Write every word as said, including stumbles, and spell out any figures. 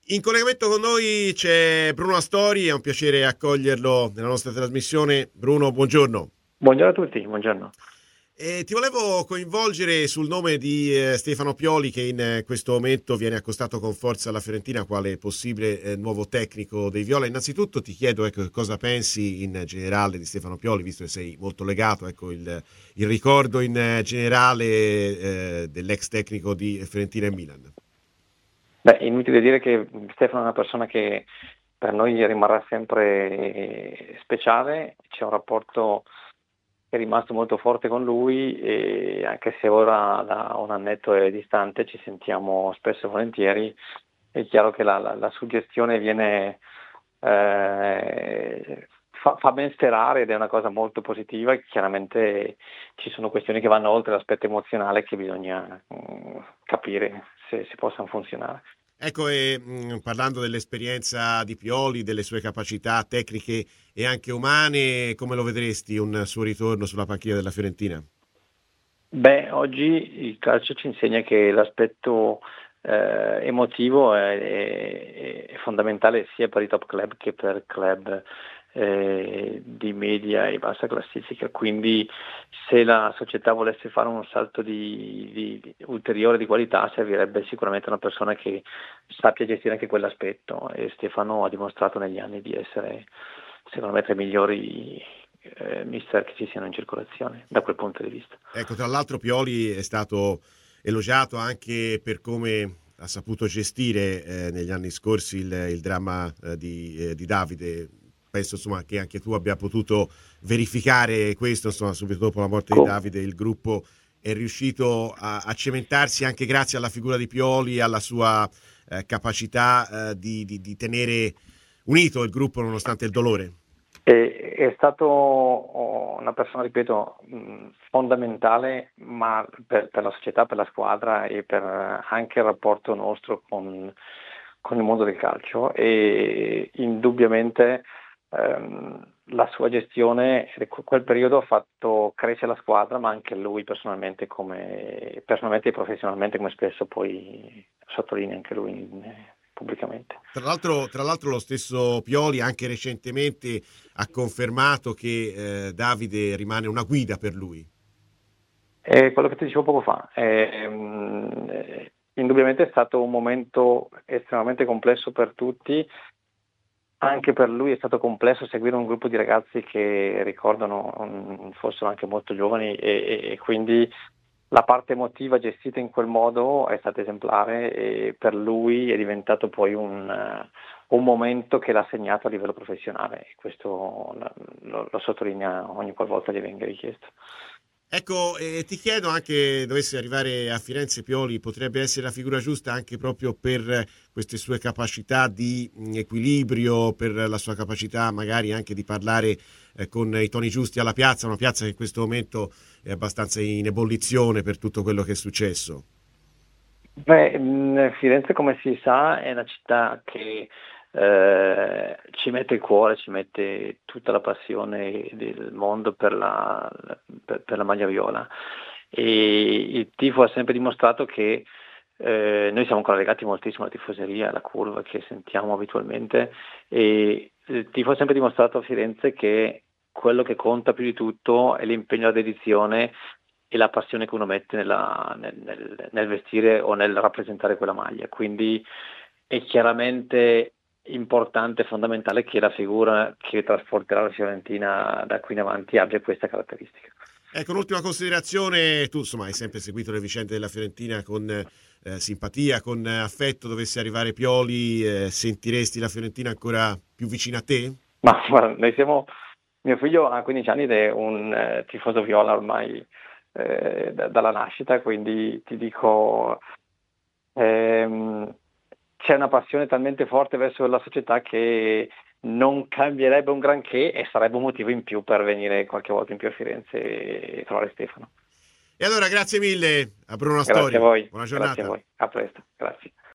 In collegamento con noi c'è Bruno Astori, è un piacere accoglierlo nella nostra trasmissione. Bruno, buongiorno. Buongiorno a tutti, buongiorno. E ti volevo coinvolgere sul nome di eh, Stefano Pioli, che in eh, questo momento viene accostato con forza alla Fiorentina quale possibile eh, nuovo tecnico dei Viola. Innanzitutto ti chiedo ecco, cosa pensi in generale di Stefano Pioli, visto che sei molto legato, ecco, il, il ricordo in eh, generale eh, dell'ex tecnico di Fiorentina e Milan. Beh, inutile dire che Stefano è una persona che per noi rimarrà sempre speciale, c'è un rapporto che è rimasto molto forte con lui e anche se ora da un annetto è distante ci sentiamo spesso e volentieri, è chiaro che la, la, la suggestione viene eh, fa, fa ben sperare ed è una cosa molto positiva. Chiaramente ci sono questioni che vanno oltre l'aspetto emozionale che bisogna mh, capire se, se possano funzionare. Ecco, e, mh, parlando dell'esperienza di Pioli, delle sue capacità tecniche e anche umane, come lo vedresti un suo ritorno sulla panchina della Fiorentina? Beh, oggi il calcio ci insegna che l'aspetto eh, emotivo è, è- è fondamentale sia per i top club che per club eh, di media e bassa classifica. Quindi se la società volesse fare un salto di, di- di- ulteriore di qualità servirebbe sicuramente una persona che sappia gestire anche quell'aspetto e Stefano ha dimostrato negli anni di essere secondo me tra i migliori eh, mister che ci siano in circolazione da quel punto di vista. Ecco, tra l'altro Pioli è stato elogiato anche per come ha saputo gestire eh, negli anni scorsi il, il dramma eh, di, eh, di Davide. Penso insomma che anche tu abbia potuto verificare questo, insomma, subito dopo la morte di Com- Davide il gruppo è riuscito a, a cementarsi anche grazie alla figura di Pioli, alla sua eh, capacità eh, di, di, di tenere unito il gruppo nonostante il dolore. È, è stato oh, una persona, ripeto, mh, fondamentale, ma per, per la società, per la squadra e per eh, anche il rapporto nostro con, con il mondo del calcio e indubbiamente ehm, la sua gestione in quel periodo ha fatto crescere la squadra, ma anche lui personalmente, come, personalmente e professionalmente, come spesso poi sottolinea anche lui in- pubblicamente. Tra l'altro, tra l'altro lo stesso Pioli anche recentemente ha confermato che eh, Davide rimane una guida per lui. È quello che ti dicevo poco fa. Ehm, eh, indubbiamente è stato un momento estremamente complesso per tutti, anche per lui è stato complesso seguire un gruppo di ragazzi che ricordano, mm, fossero anche molto giovani e, e- e quindi la parte emotiva gestita in quel modo è stata esemplare e per lui è diventato poi un, eh, un momento che l'ha segnato a livello professionale e questo lo, lo- lo sottolinea ogni qualvolta gli venga richiesto. Ecco, eh, ti chiedo anche, dovesse arrivare a Firenze Pioli, potrebbe essere la figura giusta anche proprio per queste sue capacità di mh, equilibrio, per la sua capacità magari anche di parlare eh, con i toni giusti alla piazza, una piazza che in questo momento è abbastanza in ebollizione per tutto quello che è successo. Beh, mh, Firenze, come si sa, è una città che eh, ci mette il cuore, ci mette tutta la passione del mondo per la, per, per la maglia viola. E il tifo ha sempre dimostrato che eh, noi siamo ancora legati moltissimo alla tifoseria, alla curva che sentiamo abitualmente e il tifo ha sempre dimostrato a Firenze che quello che conta più di tutto è l'impegno e la dedizione e la passione che uno mette nella- nel, nel- nel vestire o nel rappresentare quella maglia. Quindi è chiaramente importante e fondamentale che la figura che trasporterà la Fiorentina da qui in avanti abbia questa caratteristica. Ecco, un'ultima considerazione, tu insomma hai sempre seguito le vicende della Fiorentina con eh, simpatia, con eh, affetto, dovesse arrivare Pioli, eh, sentiresti la Fiorentina ancora più vicina a te? Ma guarda, noi siamo, mio figlio ha quindici anni ed è un eh, tifoso viola ormai eh, da- dalla nascita, quindi ti dico, ehm, c'è una passione talmente forte verso la società che non cambierebbe un granché e sarebbe un motivo in più per venire qualche volta in più a Firenze e trovare Stefano. E allora grazie mille a Bruno Grazie a Astori, voi, buona grazie a giornata. voi, a presto, grazie.